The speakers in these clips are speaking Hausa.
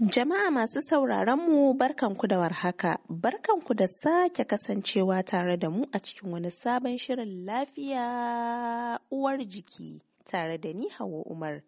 Jama'a masu sauraron mu barkanku da warhaka, barkanku da sake kasancewa tare da mu a cikin wani sabon shirin lafiya uwar jiki tare da ni Hauwa Umar.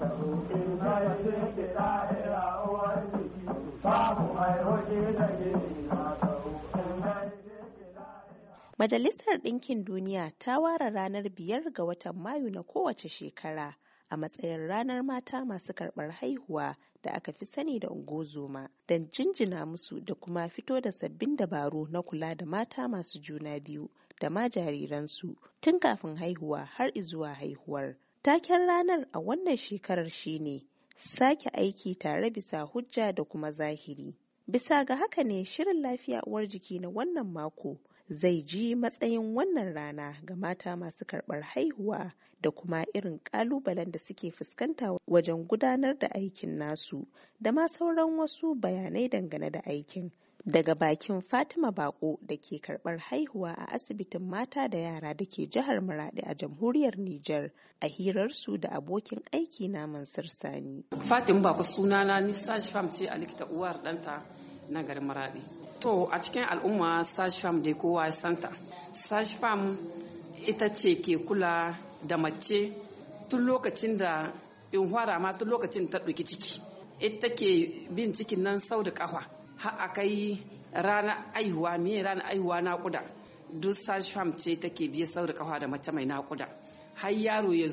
Majalisar Ɗinkin Duniya ta ware ranar 5 ga watan Mayu na kowace shekara a matsayin ranar mata masu karɓar haihuwa da aka fi sani da ungozoma don jinjina musu da kuma fito da sabbin dabaru na kula da mata masu juna biyu da ma jariransu tun kafin haihuwa har izuwa haihuwar. Taken ranar a wannan shekarar shine sake aiki tare bisa hujja da kuma zahiri. Bisa ga haka ne shirin lafiya uwar jiki na wannan mako zai ji matsayin wannan rana ga mata masu karɓar haihuwa da kuma irin ƙalubalen da suke fuskanta wajen gudanar da aikin nasu da ma sauran wasu bayanai dangane da aikin. Daga bakin Fatima Bako da ke karɓar haihuwa a asibitin mata da yara da ke jihar Maradi a jamhuriyar Nijar a hirarsu da abokin aiki na Mansur Sani. Fatima Bako sunana ni sashi fam ce a likita uwar ɗanta na garin Maradi. To a cikin al'umma sashi fam dai kowa ya santa. Sashi fam ita ce ke kula da mace tun lokacin da in fara ma tun lokacin ta ɗauki ciki. Ita ke bin cikin nan sau da ƙafa. Har a kai ranar aihuwa me ranar aihuwa naƙuda duk sashi fam ce take biye sau da ƙafa da mace mai naƙuda. Har yaro ya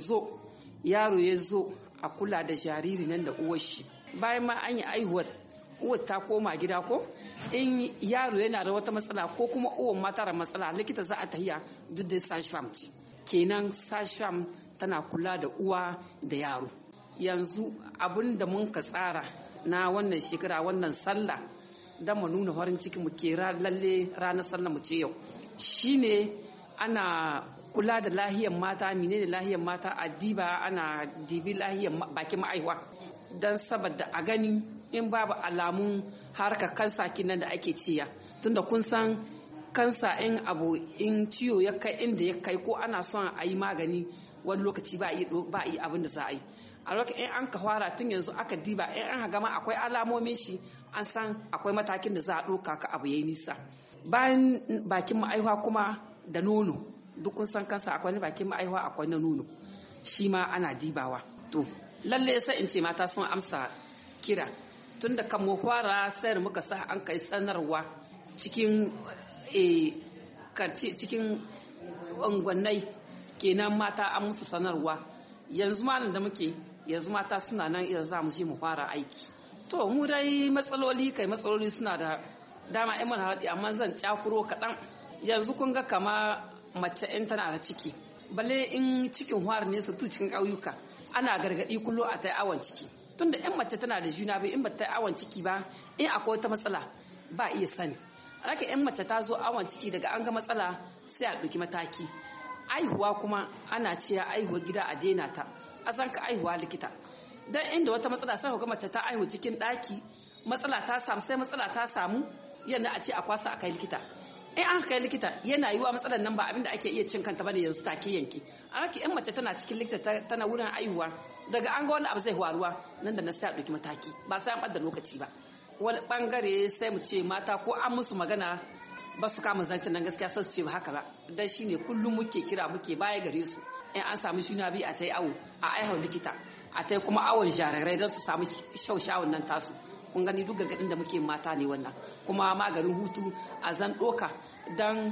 zo a kula da jariri nan da uwar shi. Bayan ma an yi aihuwar uwar ta koma gida ko in yaro yana da wata matsala ko kuma uwar mata da matsala likita za a tahiya duk da sashi fam ce. Kenan sashi fam tana kula da uwa da yaro. Yanzu abin da mun ka tsara na wannan shekara wannan sallah don mu nuna farin ciki mu ke lalle ranar sallah mu ce yau shine ana kula da lahiyar mata menene lahiyar mata a diba ana dibi lahiyar bakin ma'aiwa don saboda a gani in babu alamun harkar kansa kinan da ake ciya tunda kun san kansa in ciwo ya kai inda ya kai ko ana son a yi magani wani lokaci ba yi abin da za a yi a lokacin in an ka fara tun yanzu aka diba in an gama akwai alamomin shi an san akwai matakin da za a ɗauka ka abu yayi nisa bayan bakin ma'aihuwa kuma da nono duk kun san kansa akwai bakin ma'aihuwa akwai na nono shi ma ana dibawa to lalle sai in ce mata sun amsa kira tun da kan mu fara sayar muka sa an kai sanarwa cikin cikin unguwannai kenan mata an musu sanarwa yanzu ma nan da muke yanzu mata suna nan idan za mu je mu fara aiki to mu dai matsaloli suna da dama in mana haɗi amma zan cakuro kaɗan yanzu kun ga kama mace in tana da ciki balle in cikin hwar ne su cikin ƙauyuka ana gargaɗi kullum a ta awon ciki tunda in mace tana da juna biyu in ba ta awon ciki ba in akwai wata matsala ba iya sani raka in mace ta zo awon ciki daga an ga matsala sai a ɗauki mataki aihuwa kuma ana cewa aihuwa gida a daina ta a san ka aihuwa likita dan inda wata matsala sai ga mace ta aihu cikin ɗaki matsala ta samu yana a ce a kwasa a kai likita in an kai likita yana yiwa matsalar nan ba abin da ake iya cin kanta bane yanzu take yanke a raki in mace tana cikin likita tana wurin aihuwa daga an ga wani abu zai faruwa nan da na sai a ɗauki mataki ba sai an ɓadda lokaci ba wani bangare sai mu ce mata ko an musu magana ba su kama zancen nan gaskiya sai su ce ba haka ba dan shine kullum muke kira muke baya gare su in an samu juna biyu a tai awo a aihau likita a tai kuma awon jarirai don su samu shaushawun nan tasu kun gani duk gargadin da muke mata ne wannan kuma maganin hutu a zan doka dan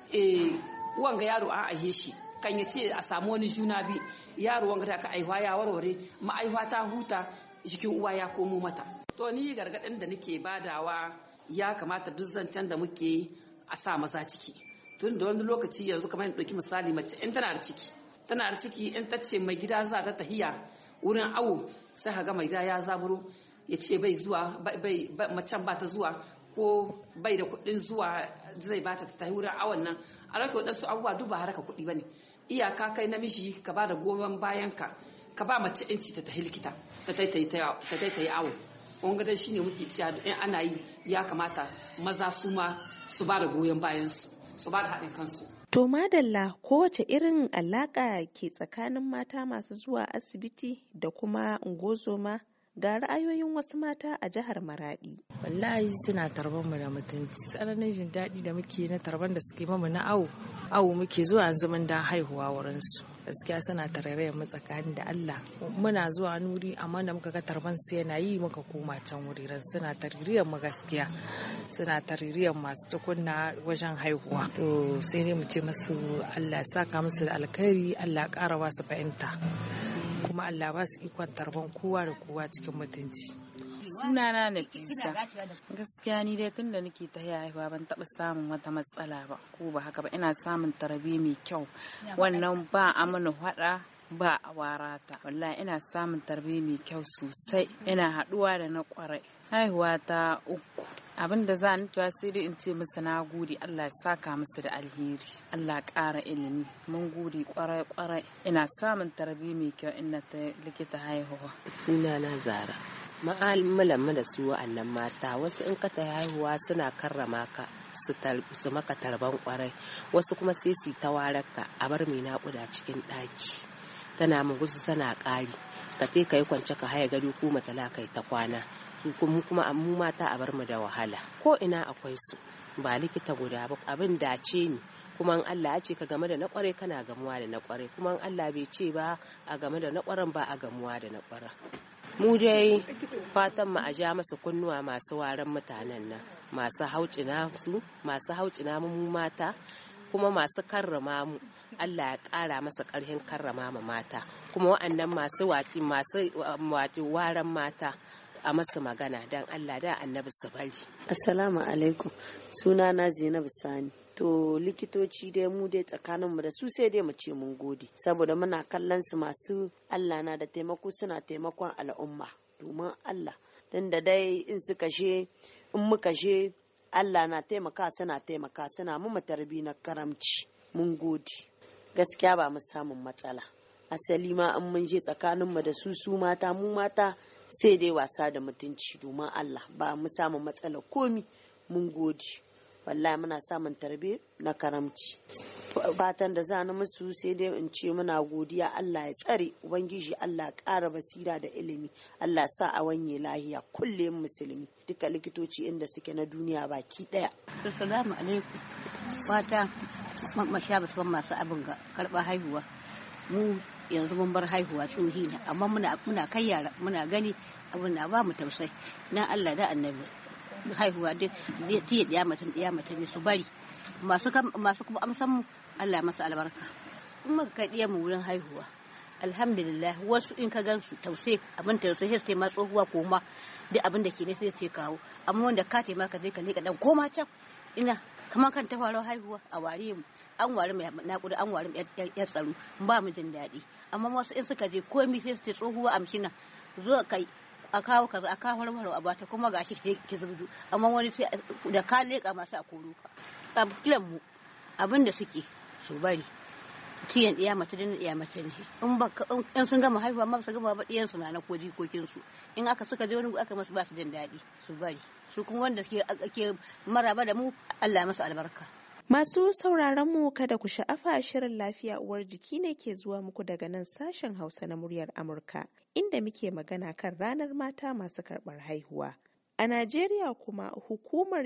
wanga yaro an aihe shi kan ya ce a samu wani juna biyu yaro wanga da aka aihuwa ya warware ma'aihuwa ta huta jikin uwa ya komo mata to ni gargadin da nake badawa ya kamata duk zancen da muke a sa maza ciki tun da wani lokaci yanzu kamar in ɗauki misali mace in tana da ciki in ta ce mai gida za ta tahiya wurin awo sai ka ga mai gida ya zaburo ya ce bai zuwa macen ba ta zuwa ko bai da kuɗin zuwa zai ba ta tahi wurin awon nan a rake waɗansu abubuwa duk ba haraka kuɗi ba ne iyaka kai namiji ka ba da goyon bayan ka ba mace inci ta tahi likita ta taitayi awo wanga dai shine muke cewa in ana yi ya kamata maza su ma su ba da goyon bayan su ba da haɗin kansu. To madalla kowace irin alaƙa ke tsakanin mata masu zuwa asibiti da kuma ungozoma Ga ra'ayoyin wasu mata a jihar Maradi. Wallahi suna tarban mu da mutunci. Tsananin jin daɗi da muke na tarban da suke mamu na awo muke zuwa yanzu mun da haihuwa wurin su. Gaskiya suna tarairayar mu tsakanin da Allah. Muna zuwa nuri amma da muka ga tarban su yana yi muka koma can wuriran suna taririyar mu gaskiya. Suna taririyar masu tukunna wajen haihuwa. To sai dai mu ce musu Allah ya saka musu da alkhairi, Allah ya ƙara ba su fahimta. Kuma Allah ba su ikon tarban kowa da kowa cikin mutunci. Sunana Nafisa. Gaskiya ni dai tunda nake ta haihuwa ban taba samun wata matsala ba ko ba haka ba, ina samun tarbi mai kyau. Wannan ba amana hada ba a warata. Wallahi ina samun tarbi mai kyau sosai. Ina haduwa da na kwarai. Haihuwa ta 3. Abin da za ni tuwa sai dai in ce musu na gode, Allah ya saka musu da alheri, Allah ƙara ilimi, mun gode kwarai ina samun tarbi mai kyau ina ta likita haihuwa. Sunana Zara. Ma'amalan da su wa'annan mata wasu in ka ta haihuwa suna karrama ka su maka tarban kwarai, wasu kuma sai su ta wararka a bar mai naƙuda cikin ɗaki tana mugusu tana ƙari ka te ka yi kwance ka haya gado ko matala kai ta kwana. Kuma mu mata a bar mu da wahala ko ina akwai su ba likita guda ba, abin dace ne. Kuma in Allah ya ce ka game da na kware kana gamuwa da na kware, kuma in Allah bai ce ba a game da na kwaren ba a gamuwa da na kwaren. Mu dai fatan mu a ja masa kunnuwa masu waran mutanen nan, masu haucina mu mata, kuma masu karrama mu. Allah ya ƙara masa ƙarfin karrama mu mata, kuma wa'annan masu waran mata a masa magana don Allah da annabi su bari. Assalamu alaikum, sunana Zainab Sani. To likitoci dai mu dai tsakaninmu da su sai dai mu ce mun gode, saboda muna kallon su masu Allah na da taimako, suna taimakon al'umma domin Allah. Tunda dai in muka she Allah na taimaka suna mu tarbi na karamci. Mun gode. Gaskiya ba mu samun matsala. Asali ma in mun je tsakaninmu da su mata, mu mata sai dai wasa da mutunci domin Allah, ba mu samu matsalar komi. Mun gode. Wallahi muna samun tarbe na karamci. Fatan da za ni musu sai dai in ce muna godiya, Allah ya tsare, ubangiji Allah ya ƙara basira da ilimi, Allah sa a wanye lahiya kullum musulmi, duka likitoci inda suke na duniya baki daya. Assalamu alaikum mata mashabat masu abin ga karɓar haihuwa. Mu yanzu mun bar haihuwa tsohi ne, amma muna kai yara muna gani abin da ba mu tausayi na Allah da annabi. Haihuwa dai tiye ɗiya mace ne su bari, masu kuma amsan mu Allah masa albarka. In muka kai ɗiya mu wurin haihuwa, alhamdulillah, wasu in ka gansu tausayi abin tausayi sai ma tsohuwa koma duk abin da ke ne sai ce kawo, amma wanda ka taimaka zai ka leƙa dan koma can ina kamar kan ta faru haihuwa a ware mu, an ware mai naƙuda, an ware ya tsaro, ba mu jin daɗi. Amma wasu in suka je komai sai su ce tsohuwa amshina zo kai a kawo kaza a kawo warwaro a bata, kuma gashi ki zubdu, amma wani sai da ka leka masu a koro ka. Kilan mu abin da suke su bari tiyan ɗiya mace da ɗiya mace ne, in sun gama haihuwa ma su gama ba ɗiyan su na ko jikokin su, in aka suka je wani aka masu ba su jin daɗi su bari, su kuma wanda ke maraba da mu Allah masa albarka. Masu sauraron mu kada ku sha'afa, shirin lafiya uwar jiki ne ke zuwa muku daga nan sashen Hausa na muryar Amurka, inda muke magana kan ranar mata masu karɓar haihuwa. A Najeriya kuma hukumar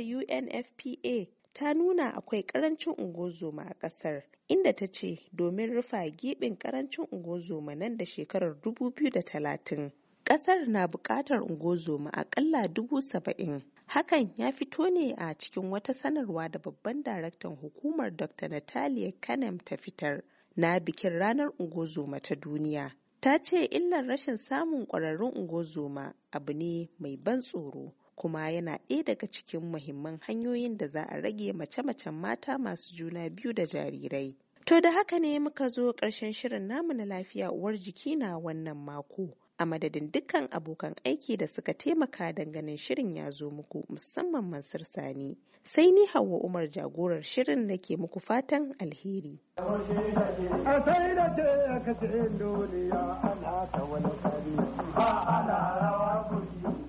UNFPA ta nuna akwai ƙarancin ungozoma a ƙasar, inda ta ce domin rufa gibin ƙarancin ungozoma nan da shekarar 2030, ƙasar na buƙatar ungozoma aƙalla 70,000. Hakan ya fito ne a cikin wata sanarwa da babban daraktan hukumar Dr. Natalia Kanem ta fitar na bikin ranar ungozoma ta duniya. Ta ce illar rashin samun ƙwararrun ungozoma abu ne mai ban tsoro, kuma yana ɗaya daga cikin muhimman hanyoyin da za a rage mace-macen mata masu juna biyu da jarirai. To da haka ne muka zo ƙarshen shirin namu na lafiya uwar jiki na wannan mako. A madadin dukkan abokan aiki da suka taimaka ganin shirin ya zo muku, musamman Mansur Sani. Sai ni Hauwa Umar jagorar shirin nake muku fatan alheri. Ana